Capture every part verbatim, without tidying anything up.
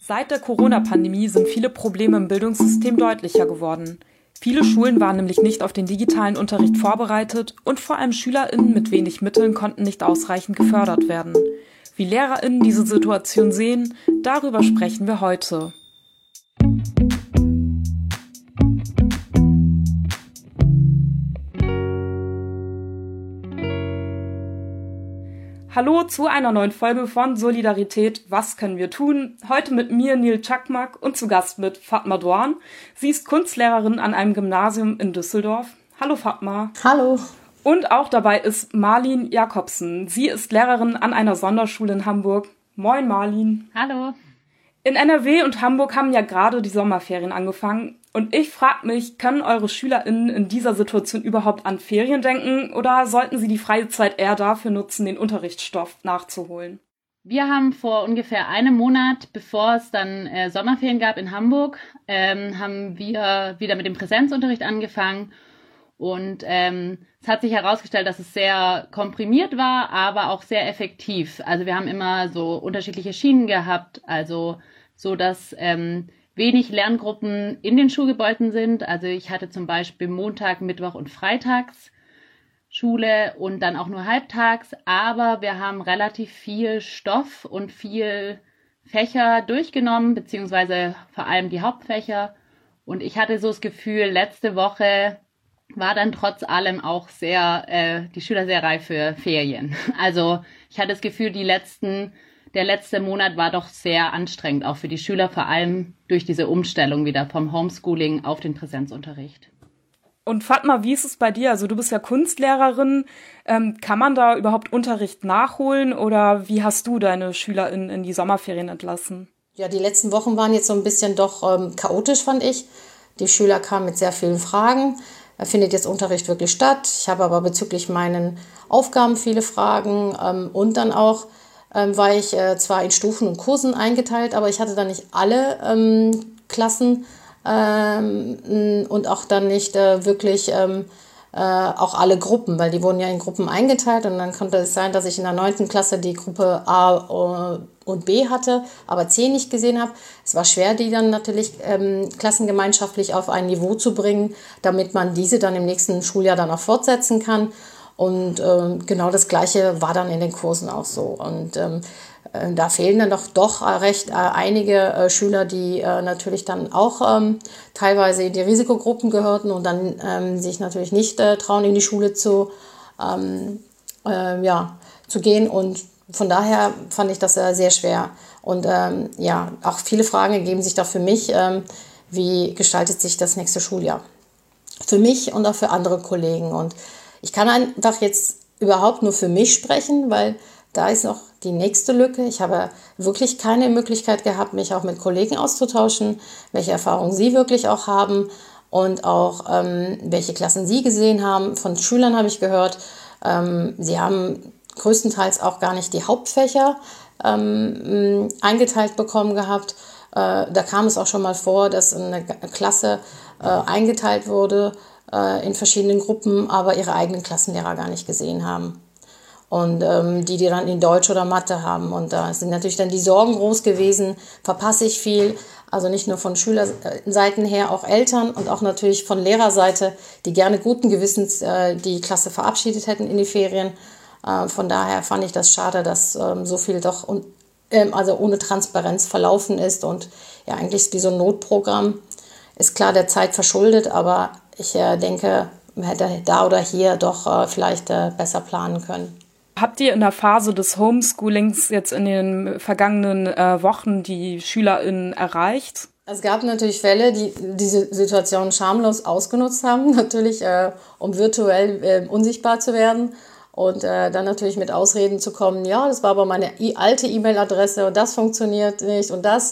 Seit der Corona-Pandemie sind viele Probleme im Bildungssystem deutlicher geworden. Viele Schulen waren nämlich nicht auf den digitalen Unterricht vorbereitet und vor allem SchülerInnen mit wenig Mitteln konnten nicht ausreichend gefördert werden. Wie LehrerInnen diese Situation sehen, darüber sprechen wir heute. Hallo zu einer neuen Folge von Solidarität, was können wir tun? Heute mit mir Nil Çakmak und zu Gast mit Fatma Doğan. Sie ist Kunstlehrerin an einem Gymnasium in Düsseldorf. Hallo Fatma. Hallo. Und auch dabei ist Marlin Jakobsen. Sie ist Lehrerin an einer Sonderschule in Hamburg. Moin Marlin. Hallo. In N R W und Hamburg haben ja gerade die Sommerferien angefangen. Und ich frage mich, können eure SchülerInnen in dieser Situation überhaupt an Ferien denken oder sollten sie die freie Zeit eher dafür nutzen, den Unterrichtsstoff nachzuholen? Wir haben vor ungefähr einem Monat, bevor es dann äh, Sommerferien gab in Hamburg, ähm, haben wir wieder mit dem Präsenzunterricht angefangen. Und ähm, es hat sich herausgestellt, dass es sehr komprimiert war, aber auch sehr effektiv. Also wir haben immer so unterschiedliche Schienen gehabt, also so, dass ähm, wenig Lerngruppen in den Schulgebäuden sind. Also ich hatte zum Beispiel Montag, Mittwoch und Freitags Schule und dann auch nur halbtags. Aber wir haben relativ viel Stoff und viel Fächer durchgenommen, beziehungsweise vor allem die Hauptfächer. Und ich hatte so das Gefühl, letzte Woche war dann trotz allem auch sehr, äh, die Schüler sehr reif für Ferien. Also ich hatte das Gefühl, die letzten Der letzte Monat war doch sehr anstrengend, auch für die Schüler, vor allem durch diese Umstellung wieder vom Homeschooling auf den Präsenzunterricht. Und Fatma, wie ist es bei dir? Also du bist ja Kunstlehrerin. Ähm, kann man da überhaupt Unterricht nachholen oder wie hast du deine SchülerInnen in die Sommerferien entlassen? Ja, die letzten Wochen waren jetzt so ein bisschen doch ähm, chaotisch, fand ich. Die Schüler kamen mit sehr vielen Fragen. Findet jetzt Unterricht wirklich statt? Ich habe aber bezüglich meinen Aufgaben viele Fragen ähm, und dann auch Ähm, war ich äh, zwar in Stufen und Kursen eingeteilt, aber ich hatte dann nicht alle ähm, Klassen ähm, und auch dann nicht äh, wirklich ähm, äh, auch alle Gruppen, weil die wurden ja in Gruppen eingeteilt und dann konnte es sein, dass ich in der neunten Klasse die Gruppe A und B hatte, aber C nicht gesehen habe. Es war schwer, die dann natürlich ähm, klassengemeinschaftlich auf ein Niveau zu bringen, damit man diese dann im nächsten Schuljahr dann auch fortsetzen kann. Und ähm, genau das Gleiche war dann in den Kursen auch so. Und ähm, äh, da fehlen dann doch, doch recht äh, einige äh, Schüler, die äh, natürlich dann auch ähm, teilweise in die Risikogruppen gehörten und dann ähm, sich natürlich nicht äh, trauen, in die Schule zu, ähm, äh, ja, zu gehen. Und von daher fand ich das äh, sehr schwer. Und ähm, ja, auch viele Fragen ergeben sich da für mich, ähm, wie gestaltet sich das nächste Schuljahr? Für mich und auch für andere Kollegen. Und ich kann einfach jetzt überhaupt nur für mich sprechen, weil da ist noch die nächste Lücke. Ich habe wirklich keine Möglichkeit gehabt, mich auch mit Kollegen auszutauschen, welche Erfahrungen sie wirklich auch haben und auch ähm, welche Klassen sie gesehen haben. Von Schülern habe ich gehört, ähm, sie haben größtenteils auch gar nicht die Hauptfächer ähm, eingeteilt bekommen gehabt. Äh, da kam es auch schon mal vor, dass eine Klasse äh, eingeteilt wurde in verschiedenen Gruppen, aber ihre eigenen Klassenlehrer gar nicht gesehen haben. Und ähm, die, die dann in Deutsch oder Mathe haben. Und da sind natürlich dann die Sorgen groß gewesen, verpasse ich viel, also nicht nur von Schülerseiten her, auch Eltern und auch natürlich von Lehrerseite, die gerne guten Gewissens äh, die Klasse verabschiedet hätten in die Ferien. Äh, von daher fand ich das schade, dass ähm, so viel doch un- ähm, also ohne Transparenz verlaufen ist und ja, eigentlich ist wie so ein Notprogramm. Ist klar der Zeit verschuldet, aber ich äh, denke, man hätte da oder hier doch äh, vielleicht äh, besser planen können. Habt ihr in der Phase des Homeschoolings jetzt in den vergangenen äh, Wochen die SchülerInnen erreicht? Es gab natürlich Fälle, die diese Situation schamlos ausgenutzt haben, natürlich äh, um virtuell äh, unsichtbar zu werden und äh, dann natürlich mit Ausreden zu kommen, ja, das war aber meine I- alte E-Mail-Adresse und das funktioniert nicht und das.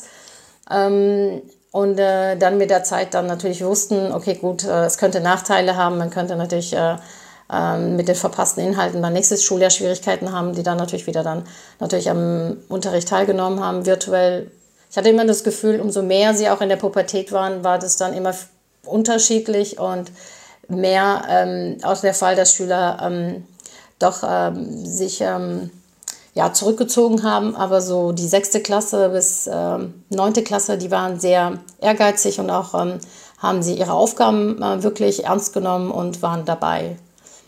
Ähm, Und äh, dann mit der Zeit dann natürlich wussten, okay, gut, äh, es könnte Nachteile haben. Man könnte natürlich äh, äh, mit den verpassten Inhalten dann nächstes Schuljahr Schwierigkeiten haben, die dann natürlich wieder dann natürlich am Unterricht teilgenommen haben, virtuell. Ich hatte immer das Gefühl, umso mehr sie auch in der Pubertät waren, war das dann immer f- unterschiedlich und mehr ähm, auch der Fall, dass Schüler ähm, doch ähm, sich ähm, ja, zurückgezogen haben. Aber so die sechste Klasse bis ähm, neunte Klasse, die waren sehr ehrgeizig und auch ähm, haben sie ihre Aufgaben äh, wirklich ernst genommen und waren dabei.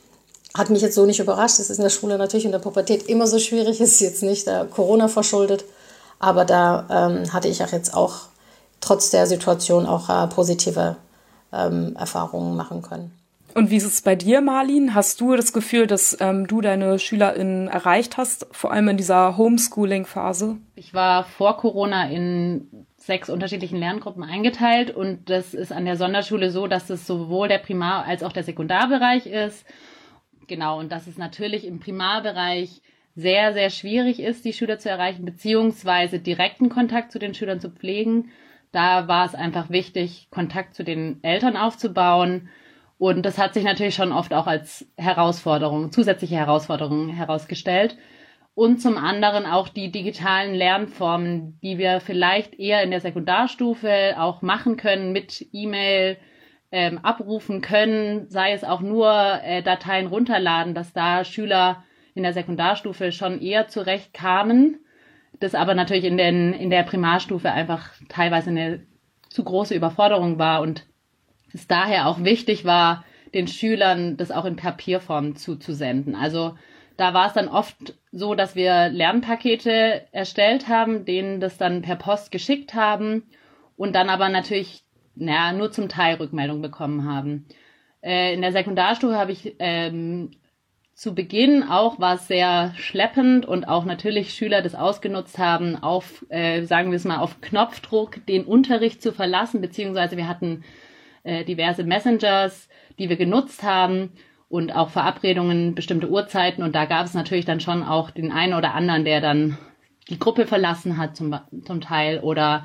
Hat mich jetzt so nicht überrascht. Das ist in der Schule natürlich in der Pubertät immer so schwierig. Es ist jetzt nicht äh, Corona verschuldet. Aber da ähm, hatte ich auch jetzt auch trotz der Situation auch äh, positive ähm, Erfahrungen machen können. Und wie ist es bei dir, Marlin? Hast du das Gefühl, dass ähm, du deine SchülerInnen erreicht hast, vor allem in dieser Homeschooling-Phase? Ich war vor Corona in sechs unterschiedlichen Lerngruppen eingeteilt und das ist an der Sonderschule so, dass es sowohl der Primar- als auch der Sekundarbereich ist. Genau, und dass es natürlich im Primarbereich sehr, sehr schwierig ist, die Schüler zu erreichen, beziehungsweise direkten Kontakt zu den Schülern zu pflegen. Da war es einfach wichtig, Kontakt zu den Eltern aufzubauen. Und das hat sich natürlich schon oft auch als Herausforderung, zusätzliche Herausforderung herausgestellt. Und zum anderen auch die digitalen Lernformen, die wir vielleicht eher in der Sekundarstufe auch machen können, mit E-Mail ähm, abrufen können, sei es auch nur äh, Dateien runterladen, dass da Schüler in der Sekundarstufe schon eher zurechtkamen. Das aber natürlich in, den, in der Primarstufe einfach teilweise eine zu große Überforderung war und es daher auch wichtig war, den Schülern das auch in Papierform zuzusenden. Also da war es dann oft so, dass wir Lernpakete erstellt haben, denen das dann per Post geschickt haben und dann aber natürlich naja, nur zum Teil Rückmeldung bekommen haben. Äh, in der Sekundarstufe habe ich ähm, zu Beginn auch war es sehr schleppend und auch natürlich Schüler das ausgenutzt haben, auf, äh, sagen wir es mal, auf Knopfdruck den Unterricht zu verlassen, beziehungsweise wir hatten äh, diverse Messengers, die wir genutzt haben und auch Verabredungen, bestimmte Uhrzeiten und da gab es natürlich dann schon auch den einen oder anderen, der dann die Gruppe verlassen hat zum, zum Teil oder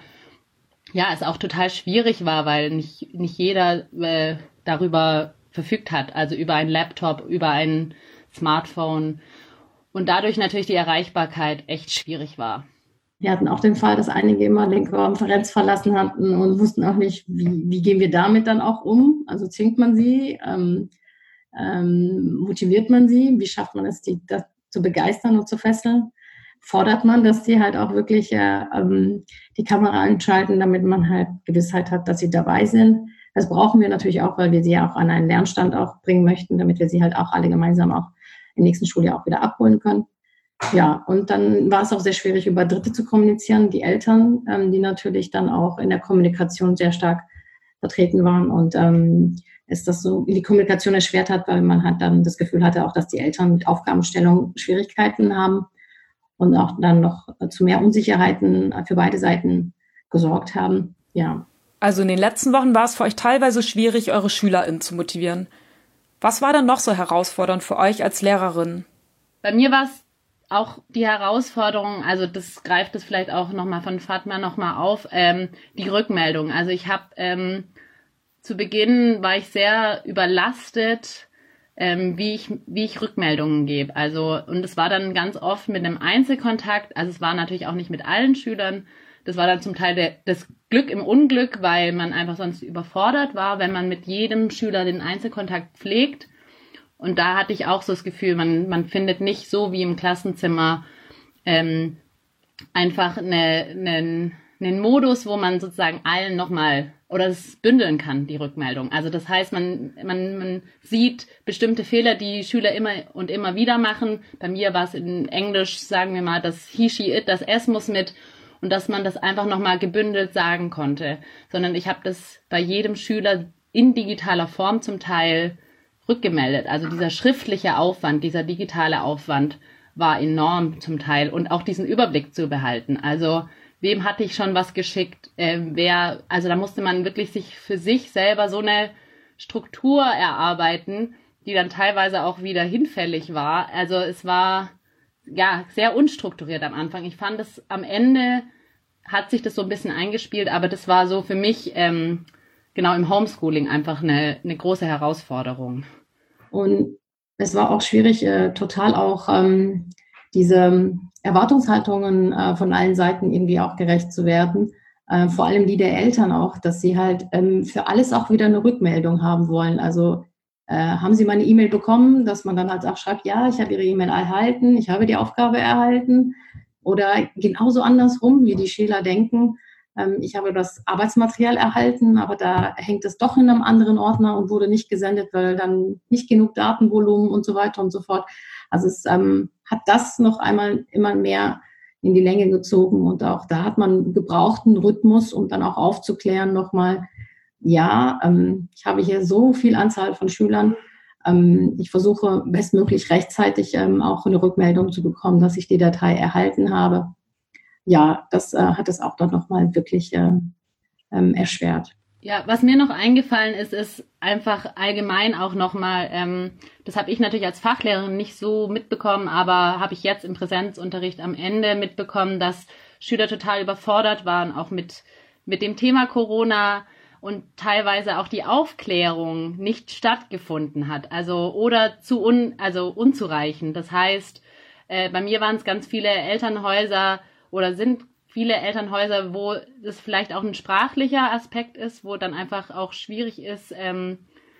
ja, es auch total schwierig war, weil nicht, nicht jeder äh, darüber verfügt hat, also über einen Laptop, über ein Smartphone und dadurch natürlich die Erreichbarkeit echt schwierig war. Wir hatten auch den Fall, dass einige immer den Konferenz verlassen hatten und wussten auch nicht, wie, wie gehen wir damit dann auch um. Also zwingt man sie, ähm, ähm, motiviert man sie, wie schafft man es, die das zu begeistern und zu fesseln? Fordert man, dass sie halt auch wirklich äh, ähm, die Kamera einschalten, damit man halt Gewissheit hat, dass sie dabei sind. Das brauchen wir natürlich auch, weil wir sie ja auch an einen Lernstand auch bringen möchten, damit wir sie halt auch alle gemeinsam auch im nächsten Schuljahr auch wieder abholen können. Ja, und dann war es auch sehr schwierig, über Dritte zu kommunizieren, die Eltern, ähm, die natürlich dann auch in der Kommunikation sehr stark vertreten waren und ähm, es das so die Kommunikation erschwert hat, weil man halt dann das Gefühl hatte, auch dass die Eltern mit Aufgabenstellung Schwierigkeiten haben und auch dann noch zu mehr Unsicherheiten für beide Seiten gesorgt haben. Ja. Also in den letzten Wochen war es für euch teilweise schwierig, eure SchülerInnen zu motivieren. Was war dann noch so herausfordernd für euch als Lehrerin? Bei mir war es auch die Herausforderung, also das greift es vielleicht auch nochmal von Fatma nochmal auf, ähm, die Rückmeldung. Also ich habe ähm, zu Beginn war ich sehr überlastet, ähm, wie ich wie ich Rückmeldungen gebe. Also und es war dann ganz oft mit einem Einzelkontakt. Also es war natürlich auch nicht mit allen Schülern. Das war dann zum Teil der, das Glück im Unglück, weil man einfach sonst überfordert war, wenn man mit jedem Schüler den Einzelkontakt pflegt. Und da hatte ich auch so das Gefühl, man, man findet nicht so wie im Klassenzimmer ähm, einfach eine, eine, einen Modus, wo man sozusagen allen nochmal oder es bündeln kann, die Rückmeldung. Also das heißt, man, man, man sieht bestimmte Fehler, die Schüler immer und immer wieder machen. Bei mir war es in Englisch, sagen wir mal, das he, she, it, das S muss mit. Und dass man das einfach nochmal gebündelt sagen konnte, sondern ich habe das bei jedem Schüler in digitaler Form zum Teil rückgemeldet. Also dieser schriftliche Aufwand, dieser digitale Aufwand war enorm zum Teil und auch diesen Überblick zu behalten. Also wem hatte ich schon was geschickt, äh, wer, also da musste man wirklich sich für sich selber so eine Struktur erarbeiten, die dann teilweise auch wieder hinfällig war. Also es war ja sehr unstrukturiert am Anfang. Ich fand es am Ende hat sich das so ein bisschen eingespielt, aber das war so für mich ähm, genau im Homeschooling einfach eine, eine große Herausforderung. Und es war auch schwierig, äh, total auch ähm, diese Erwartungshaltungen äh, von allen Seiten irgendwie auch gerecht zu werden. Äh, vor allem die der Eltern auch, dass sie halt ähm, für alles auch wieder eine Rückmeldung haben wollen. Also äh, haben Sie meine E-Mail bekommen, dass man dann halt auch schreibt, ja, ich habe Ihre E-Mail erhalten, ich habe die Aufgabe erhalten. Oder genauso andersrum, wie die Schüler denken, ähm, ich habe das Arbeitsmaterial erhalten, aber da hängt es doch in einem anderen Ordner und wurde nicht gesendet, weil dann nicht genug Datenvolumen und so weiter und so fort. Also es ähm, hat das noch einmal immer mehr in die Länge gezogen und auch da hat man gebrauchten Rhythmus, um dann auch aufzuklären nochmal, ja, ähm, ich habe hier so viel Anzahl von Schülern, ähm, ich versuche bestmöglich rechtzeitig ähm, auch eine Rückmeldung zu bekommen, dass ich die Datei erhalten habe. Ja, das äh, hat es auch dann nochmal wirklich äh, ähm, erschwert. Ja, was mir noch eingefallen ist, ist einfach allgemein auch nochmal, ähm, das habe ich natürlich als Fachlehrerin nicht so mitbekommen, aber habe ich jetzt im Präsenzunterricht am Ende mitbekommen, dass Schüler total überfordert waren, auch mit, mit dem Thema Corona und teilweise auch die Aufklärung nicht stattgefunden hat, also oder zu un, also unzureichend. Das heißt, äh, bei mir waren es ganz viele Elternhäuser oder sind viele Elternhäuser, wo das vielleicht auch ein sprachlicher Aspekt ist, wo dann einfach auch schwierig ist, ähm,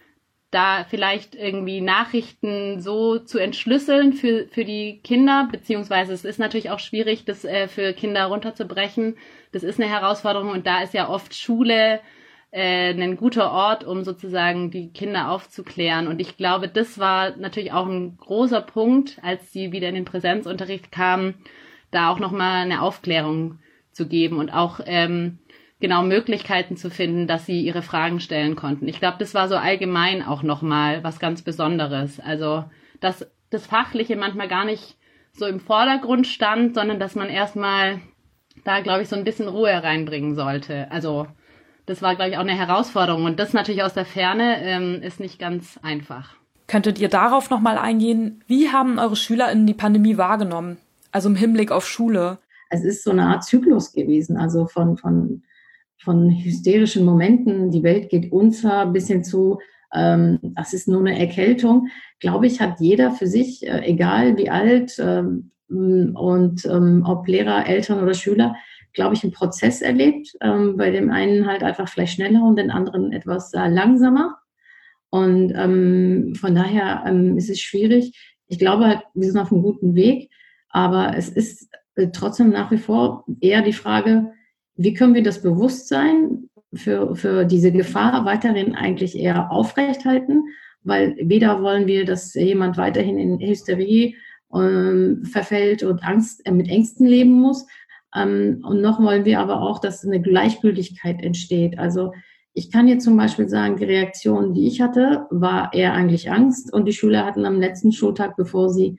da vielleicht irgendwie Nachrichten so zu entschlüsseln für, für die Kinder, beziehungsweise es ist natürlich auch schwierig, das äh, für Kinder runterzubrechen. Das ist eine Herausforderung und da ist ja oft Schule äh, ein guter Ort, um sozusagen die Kinder aufzuklären. Und ich glaube, das war natürlich auch ein großer Punkt, als sie wieder in den Präsenzunterricht kamen, da auch nochmal eine Aufklärung zu geben und auch ähm, genau Möglichkeiten zu finden, dass sie ihre Fragen stellen konnten. Ich glaube, das war so allgemein auch nochmal was ganz Besonderes. Also, dass das Fachliche manchmal gar nicht so im Vordergrund stand, sondern dass man erstmal da, glaube ich, so ein bisschen Ruhe reinbringen sollte. Also, das war, glaube ich, auch eine Herausforderung. Und das natürlich aus der Ferne ähm, ist nicht ganz einfach. Könntet ihr darauf nochmal eingehen? Wie haben eure SchülerInnen die Pandemie wahrgenommen? Also im Hinblick auf Schule. Es ist so eine Art Zyklus gewesen, also von, von, von hysterischen Momenten, die Welt geht unter, bis hin zu, ähm, das ist nur eine Erkältung. Glaube ich, hat jeder für sich, äh, egal wie alt ähm, und ähm, ob Lehrer, Eltern oder Schüler, glaube ich, einen Prozess erlebt. Ähm, bei dem einen halt einfach vielleicht schneller und den anderen etwas äh, langsamer. Und ähm, von daher ähm, ist es schwierig. Ich glaube halt, wir sind auf einem guten Weg. Aber es ist trotzdem nach wie vor eher die Frage, wie können wir das Bewusstsein für, für diese Gefahr weiterhin eigentlich eher aufrechthalten, weil weder wollen wir, dass jemand weiterhin in Hysterie ähm, verfällt und Angst, äh, mit Ängsten leben muss, ähm, und noch wollen wir aber auch, dass eine Gleichgültigkeit entsteht. Also ich kann jetzt zum Beispiel sagen, die Reaktion, die ich hatte, war eher eigentlich Angst und die Schüler hatten am letzten Schultag, bevor sie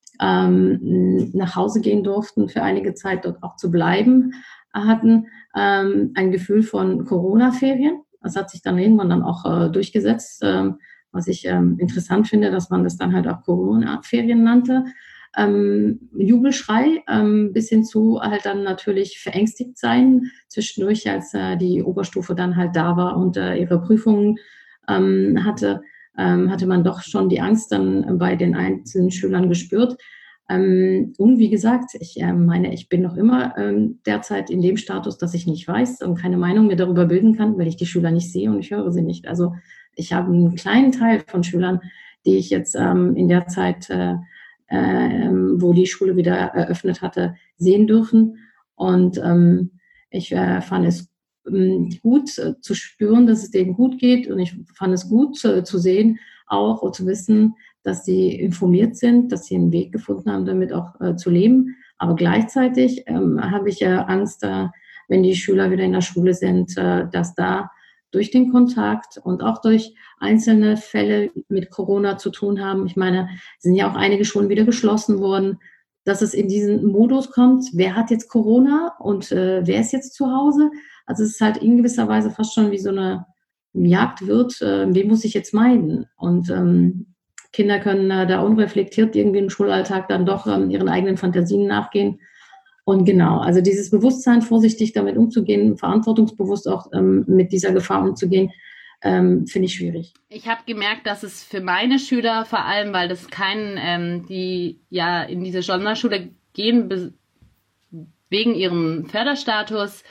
Ähm, nach Hause gehen durften, für einige Zeit dort auch zu bleiben, hatten ähm, ein Gefühl von Corona-Ferien. Das hat sich dann irgendwann dann auch äh, durchgesetzt, ähm, was ich ähm, interessant finde, dass man das dann halt auch Corona-Ferien nannte. Ähm, Jubelschrei ähm, bis hin zu halt dann natürlich verängstigt sein, zwischendurch, als äh, die Oberstufe dann halt da war und äh, ihre Prüfungen ähm, hatte. Ähm, hatte man doch schon die Angst dann bei den einzelnen Schülern gespürt. Ähm, und wie gesagt, ich äh, meine, ich bin noch immer ähm, derzeit in dem Status, dass ich nicht weiß und keine Meinung mehr darüber bilden kann, weil ich die Schüler nicht sehe und ich höre sie nicht. Also ich habe einen kleinen Teil von Schülern, die ich jetzt ähm, in der Zeit, äh, äh, wo die Schule wieder eröffnet hatte, sehen dürfen. Und ähm, ich äh, fand es gut äh, zu spüren, dass es denen gut geht. Und ich fand es gut äh, zu sehen, auch und zu wissen, dass sie informiert sind, dass sie einen Weg gefunden haben, damit auch äh, zu leben. Aber gleichzeitig ähm, habe ich ja Angst, äh, wenn die Schüler wieder in der Schule sind, äh, dass da durch den Kontakt und auch durch einzelne Fälle mit Corona zu tun haben. Ich meine, es sind ja auch einige Schulen wieder geschlossen worden, dass es in diesen Modus kommt, wer hat jetzt Corona und äh, wer ist jetzt zu Hause? Also es ist halt in gewisser Weise fast schon wie so eine Jagdwirt, äh, wen muss ich jetzt meiden? Und ähm, Kinder können äh, da unreflektiert irgendwie im Schulalltag dann doch ähm, ihren eigenen Fantasien nachgehen. Und genau, also dieses Bewusstsein, vorsichtig damit umzugehen, verantwortungsbewusst auch ähm, mit dieser Gefahr umzugehen, ähm, finde ich schwierig. Ich habe gemerkt, dass es für meine Schüler vor allem, weil das keinen, ähm, die ja in diese Sonderschule gehen, be- wegen ihrem Förderstatus,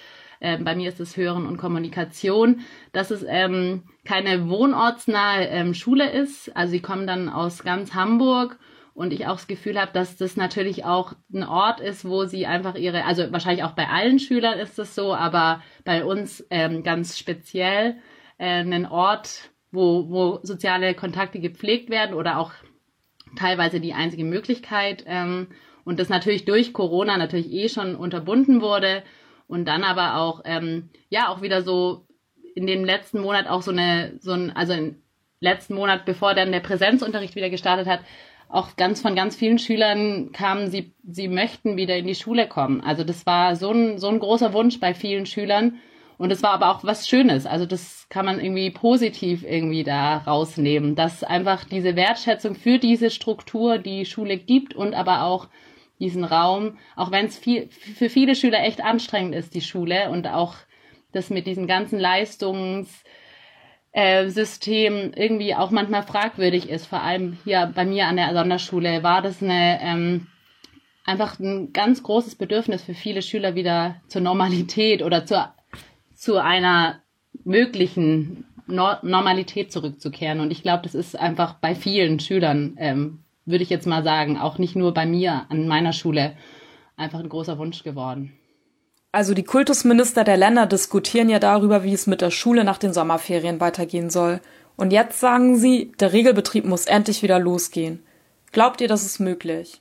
äh, bei mir ist es Hören und Kommunikation, dass es ähm, keine wohnortsnahe ähm, Schule ist. Also sie kommen dann aus ganz Hamburg und ich auch das Gefühl habe, dass das natürlich auch ein Ort ist, wo sie einfach ihre, also wahrscheinlich auch bei allen Schülern ist das so, aber bei uns ähm, ganz speziell äh, einen Ort, wo, wo soziale Kontakte gepflegt werden oder auch teilweise die einzige Möglichkeit. Ähm, und das natürlich durch Corona natürlich eh schon unterbunden wurde und dann aber auch, ähm, ja, auch wieder so in dem letzten Monat auch so eine, so ein, also im letzten Monat, bevor dann der Präsenzunterricht wieder gestartet hat, auch ganz von ganz vielen Schülern kamen, sie, sie möchten wieder in die Schule kommen. Also das war so ein, so ein großer Wunsch bei vielen Schülern. Und es war aber auch was Schönes. Also das kann man irgendwie positiv irgendwie da rausnehmen, dass einfach diese Wertschätzung für diese Struktur, die Schule gibt und aber auch diesen Raum, auch wenn es viel, für viele Schüler echt anstrengend ist, die Schule und auch das mit diesen ganzen Leistungs Äh, System irgendwie auch manchmal fragwürdig ist, vor allem hier bei mir an der Sonderschule, war das eine ähm, einfach ein ganz großes Bedürfnis für viele Schüler wieder zur Normalität oder zur, zu einer möglichen no- Normalität zurückzukehren. Und ich glaube, das ist einfach bei vielen Schülern, ähm, würde ich jetzt mal sagen, auch nicht nur bei mir an meiner Schule, einfach ein großer Wunsch geworden. Also die Kultusminister der Länder diskutieren ja darüber, wie es mit der Schule nach den Sommerferien weitergehen soll. Und jetzt sagen sie, der Regelbetrieb muss endlich wieder losgehen. Glaubt ihr, das ist möglich?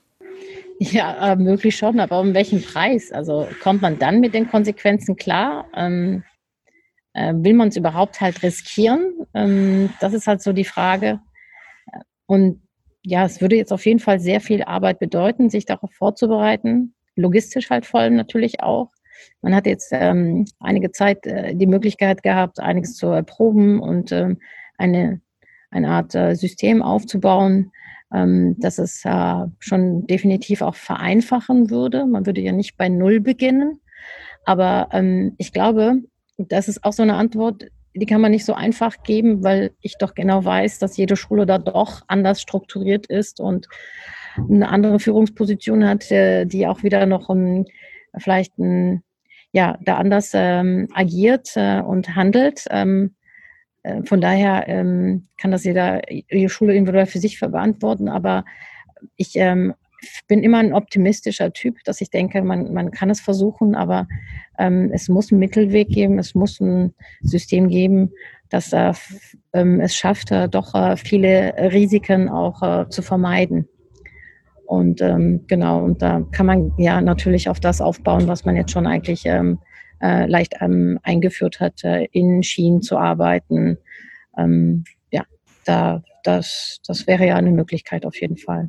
Ja, äh, möglich schon, aber um welchen Preis? Also kommt man dann mit den Konsequenzen klar? Ähm, äh, will man es überhaupt halt riskieren? Ähm, das ist halt so die Frage. Und ja, es würde jetzt auf jeden Fall sehr viel Arbeit bedeuten, sich darauf vorzubereiten. Logistisch halt vor allem natürlich auch. Man hat jetzt ähm, einige Zeit äh, die Möglichkeit gehabt, einiges zu erproben und ähm, eine, eine Art äh, System aufzubauen, ähm, das es äh, schon definitiv auch vereinfachen würde. Man würde ja nicht bei Null beginnen. Aber ähm, ich glaube, das ist auch so eine Antwort, die kann man nicht so einfach geben, weil ich doch genau weiß, dass jede Schule da doch anders strukturiert ist und eine andere Führungsposition hat, äh, die auch wieder noch um, vielleicht ein, ja, da anders ähm, agiert äh, und handelt. Ähm, äh, von daher ähm, kann das jeder, jede Schule individuell für sich verantworten. Aber ich ähm, bin immer ein optimistischer Typ, dass ich denke, man, man kann es versuchen, aber ähm, es muss einen Mittelweg geben, es muss ein System geben, das äh, f- ähm, es schafft, äh, doch äh, viele Risiken auch äh, zu vermeiden. Und ähm, genau, und da kann man ja natürlich auf das aufbauen, was man jetzt schon eigentlich ähm, äh, leicht ähm, eingeführt hat, äh, in Schienen zu arbeiten. Ähm, ja, da, das, das wäre ja eine Möglichkeit auf jeden Fall.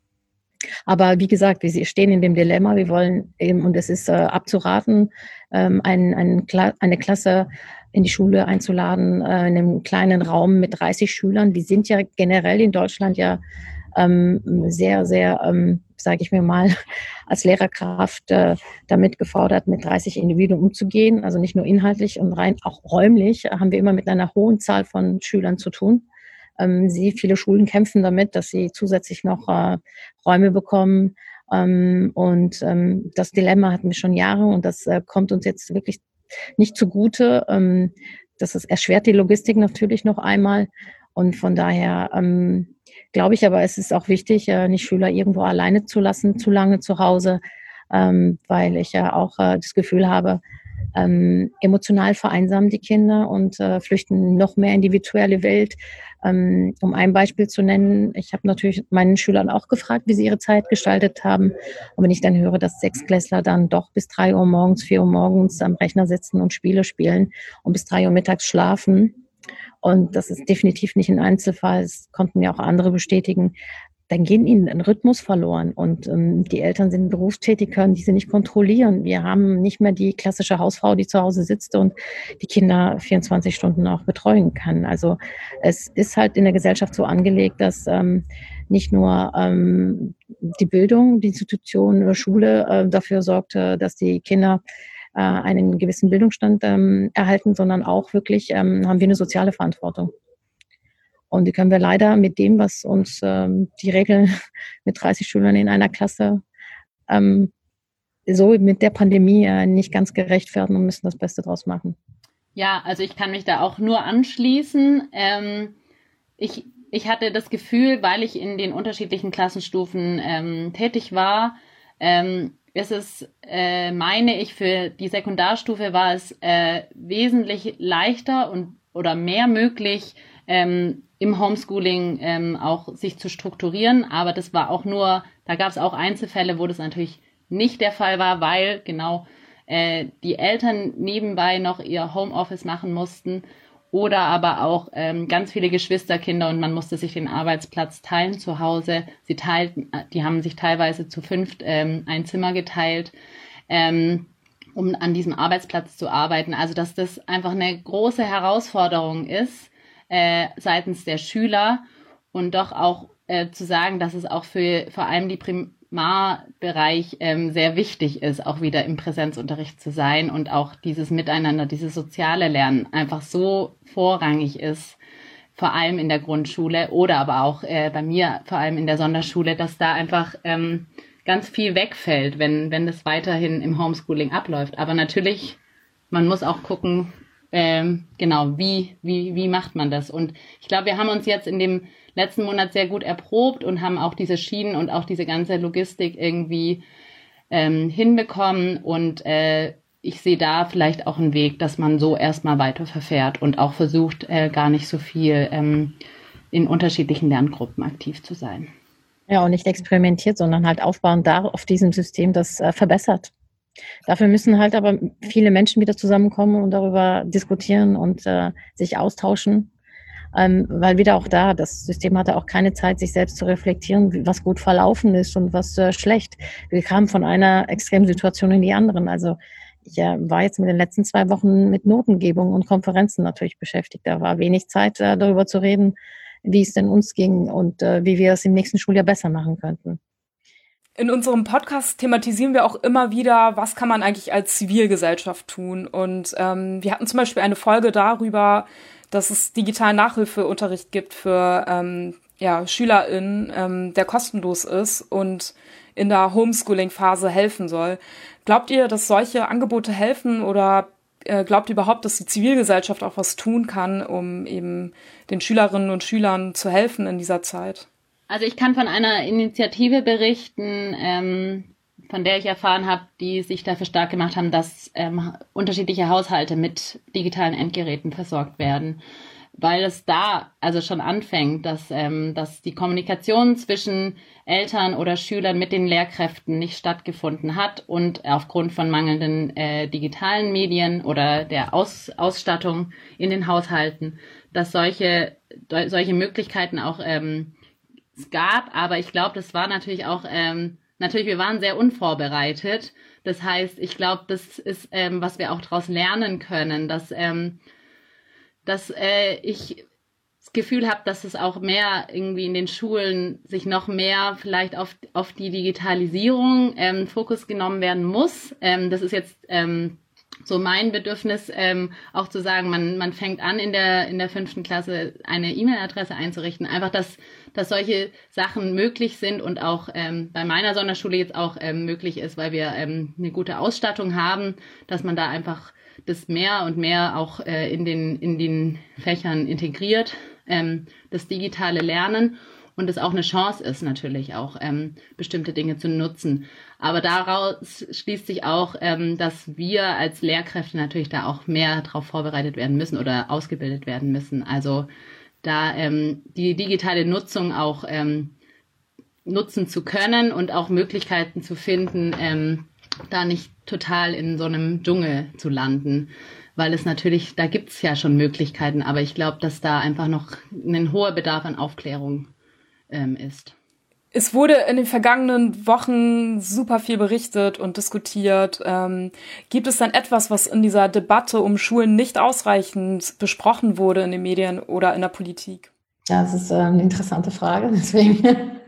Aber wie gesagt, wir stehen in dem Dilemma, wir wollen eben, und es ist äh, abzuraten, ähm, ein, ein, Kla- eine Klasse in die Schule einzuladen, äh, in einem kleinen Raum mit dreißig Schülern. Die sind ja generell in Deutschland ja ähm, sehr, sehr, ähm, sage ich mir mal, als Lehrerkraft äh, damit gefordert, mit dreißig Individuen umzugehen. Also nicht nur inhaltlich und rein auch räumlich haben wir immer mit einer hohen Zahl von Schülern zu tun. Ähm, sie, viele Schulen kämpfen damit, dass sie zusätzlich noch äh, Räume bekommen. Ähm, und ähm, das Dilemma hatten wir schon Jahre und das äh, kommt uns jetzt wirklich nicht zugute. Ähm, das ist, erschwert die Logistik natürlich noch einmal. Und von daher ähm, glaube ich aber, es ist auch wichtig, äh, nicht Schüler irgendwo alleine zu lassen, zu lange zu Hause, ähm, weil ich ja auch äh, das Gefühl habe, ähm, emotional vereinsamen die Kinder und äh, flüchten noch mehr in die virtuelle Welt. Ähm, um ein Beispiel zu nennen, ich habe natürlich meinen Schülern auch gefragt, wie sie ihre Zeit gestaltet haben. Und wenn ich dann höre, dass Sechstklässler dann doch bis drei Uhr morgens, vier Uhr morgens am Rechner sitzen und Spiele spielen und bis drei Uhr mittags schlafen, und das ist definitiv nicht ein Einzelfall, es konnten ja auch andere bestätigen, dann gehen ihnen ein Rhythmus verloren. Und ähm, die Eltern sind berufstätig, können diese nicht kontrollieren. Wir haben nicht mehr die klassische Hausfrau, die zu Hause sitzt und die Kinder vierundzwanzig Stunden auch betreuen kann. Also es ist halt in der Gesellschaft so angelegt, dass ähm, nicht nur ähm, die Bildung, die Institution oder Schule äh, dafür sorgt, äh, dass die Kinder äh, einen gewissen Bildungsstand ähm, erhalten, sondern auch wirklich ähm, haben wir eine soziale Verantwortung. Und die können wir leider mit dem, was uns ähm, die Regeln mit dreißig Schülern in einer Klasse ähm, so mit der Pandemie äh, nicht ganz gerecht werden und müssen das Beste draus machen. Ja, also ich kann mich da auch nur anschließen. Ähm, ich, ich hatte das Gefühl, weil ich in den unterschiedlichen Klassenstufen ähm, tätig war, ähm, ist es, äh, meine ich, für die Sekundarstufe war es äh, wesentlich leichter und oder mehr möglich, ähm, im Homeschooling ähm, auch sich zu strukturieren. Aber das war auch nur, da gab es auch Einzelfälle, wo das natürlich nicht der Fall war, weil genau äh, die Eltern nebenbei noch ihr Homeoffice machen mussten oder aber auch ähm, ganz viele Geschwisterkinder und man musste sich den Arbeitsplatz teilen zu Hause. Sie teilten, die haben sich teilweise zu fünft ähm, ein Zimmer geteilt, ähm, um an diesem Arbeitsplatz zu arbeiten. Also dass das einfach eine große Herausforderung ist äh, seitens der Schüler und doch auch äh, zu sagen, dass es auch für vor allem die Primarbereich ähm, sehr wichtig ist, auch wieder im Präsenzunterricht zu sein und auch dieses Miteinander, dieses soziale Lernen einfach so vorrangig ist, vor allem in der Grundschule oder aber auch äh, bei mir vor allem in der Sonderschule, dass da einfach ähm, ganz viel wegfällt, wenn wenn das weiterhin im Homeschooling abläuft. Aber natürlich, man muss auch gucken, ähm, genau, wie wie wie macht man das? Und ich glaube, wir haben uns jetzt in dem letzten Monat sehr gut erprobt und haben auch diese Schienen und auch diese ganze Logistik irgendwie ähm, hinbekommen. Und äh, ich sehe da vielleicht auch einen Weg, dass man so erstmal weiter verfährt und auch versucht, äh, gar nicht so viel ähm, in unterschiedlichen Lerngruppen aktiv zu sein. Ja, und nicht experimentiert, sondern halt aufbauend da auf diesem System, das äh, verbessert. Dafür müssen halt aber viele Menschen wieder zusammenkommen und darüber diskutieren und äh, sich austauschen. Ähm, weil wieder auch da, das System hatte auch keine Zeit, sich selbst zu reflektieren, was gut verlaufen ist und was äh, schlecht. Wir kamen von einer Extremsituation in die anderen. Also ich äh, war jetzt mit den letzten zwei Wochen mit Notengebung und Konferenzen natürlich beschäftigt. Da war wenig Zeit, äh, darüber zu reden, wie es denn uns ging und äh, wie wir es im nächsten Schuljahr besser machen könnten. In unserem Podcast thematisieren wir auch immer wieder, was kann man eigentlich als Zivilgesellschaft tun. Und ähm, wir hatten zum Beispiel eine Folge darüber, dass es digitalen Nachhilfeunterricht gibt für ähm, ja, SchülerInnen, ähm, der kostenlos ist und in der Homeschooling-Phase helfen soll. Glaubt ihr, dass solche Angebote helfen oder äh, glaubt ihr überhaupt, dass die Zivilgesellschaft auch was tun kann, um eben den Schülerinnen und Schülern zu helfen in dieser Zeit? Also ich kann von einer Initiative berichten, ähm, von der ich erfahren habe, die sich dafür stark gemacht haben, dass ähm, unterschiedliche Haushalte mit digitalen Endgeräten versorgt werden, weil es da also schon anfängt, dass ähm, dass die Kommunikation zwischen Eltern oder Schülern mit den Lehrkräften nicht stattgefunden hat und aufgrund von mangelnden äh, digitalen Medien oder der Aus, Ausstattung in den Haushalten, dass solche solche Möglichkeiten auch ähm, es gab, aber ich glaube, das war natürlich auch ähm, Natürlich, wir waren sehr unvorbereitet. Das heißt, ich glaube, das ist, ähm, was wir auch daraus lernen können, dass, ähm, dass äh, ich das Gefühl habe, dass es auch mehr irgendwie in den Schulen sich noch mehr vielleicht auf, auf die Digitalisierung ähm, Fokus genommen werden muss. Ähm, das ist jetzt ähm, so mein Bedürfnis, ähm, auch zu sagen, man, man fängt an, in der, in der fünften Klasse eine E-Mail-Adresse einzurichten. Einfach, dass, dass solche Sachen möglich sind und auch ähm, bei meiner Sonderschule jetzt auch ähm, möglich ist, weil wir ähm, eine gute Ausstattung haben, dass man da einfach das mehr und mehr auch äh, in den, in den Fächern integriert, ähm, das digitale Lernen. Und es auch eine Chance ist natürlich auch, ähm, bestimmte Dinge zu nutzen. Aber daraus schließt sich auch, ähm, dass wir als Lehrkräfte natürlich da auch mehr darauf vorbereitet werden müssen oder ausgebildet werden müssen. Also da ähm, die digitale Nutzung auch ähm, nutzen zu können und auch Möglichkeiten zu finden, ähm, da nicht total in so einem Dschungel zu landen. Weil es natürlich, da gibt es ja schon Möglichkeiten, aber ich glaube, dass da einfach noch ein hoher Bedarf an Aufklärung ist. Es wurde in den vergangenen Wochen super viel berichtet und diskutiert. Ähm, gibt es dann etwas, was in dieser Debatte um Schulen nicht ausreichend besprochen wurde in den Medien oder in der Politik? Ja, das ist äh, eine interessante Frage, deswegen.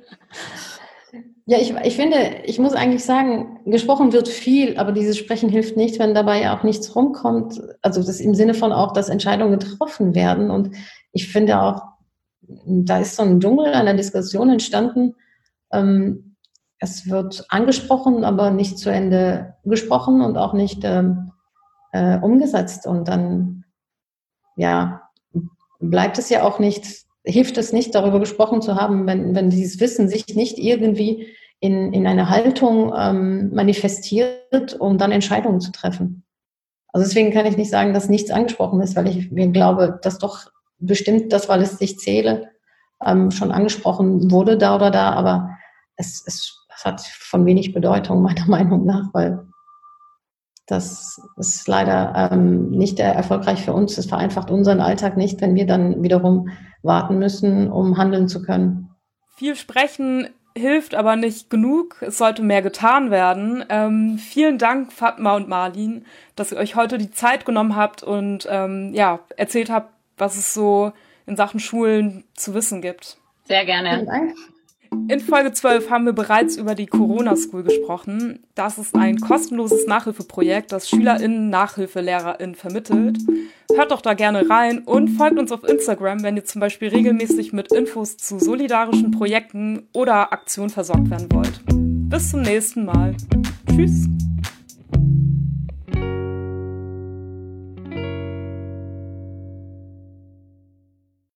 Ja, ich, ich finde, ich muss eigentlich sagen, gesprochen wird viel, aber dieses Sprechen hilft nicht, wenn dabei auch nichts rumkommt. Also das im Sinne von auch, dass Entscheidungen getroffen werden. Und ich finde auch, da ist so ein Dschungel einer Diskussion entstanden, ähm, es wird angesprochen, aber nicht zu Ende gesprochen und auch nicht ähm, äh, umgesetzt. Und dann, ja, bleibt es ja auch nicht, hilft es nicht, darüber gesprochen zu haben, wenn, wenn dieses Wissen sich nicht irgendwie in, in eine Haltung ähm, manifestiert, um dann Entscheidungen zu treffen. Also deswegen kann ich nicht sagen, dass nichts angesprochen ist, weil ich mir glaube, dass doch bestimmt das, weil es sich zähle, ähm, schon angesprochen wurde da oder da, aber es, es, es hat von wenig Bedeutung, meiner Meinung nach, weil das ist leider ähm, nicht erfolgreich für uns. Es vereinfacht unseren Alltag nicht, wenn wir dann wiederum warten müssen, um handeln zu können. Viel sprechen hilft aber nicht genug. Es sollte mehr getan werden. Ähm, vielen Dank, Fatma und Marlin, dass ihr euch heute die Zeit genommen habt und ähm, ja, erzählt habt, was es so in Sachen Schulen zu wissen gibt. Sehr gerne. Vielen Dank. In Folge zwölf haben wir bereits über die Corona School gesprochen. Das ist ein kostenloses Nachhilfeprojekt, das SchülerInnen NachhilfelehrerInnen vermittelt. Hört doch da gerne rein und folgt uns auf Instagram, wenn ihr zum Beispiel regelmäßig mit Infos zu solidarischen Projekten oder Aktionen versorgt werden wollt. Bis zum nächsten Mal. Tschüss.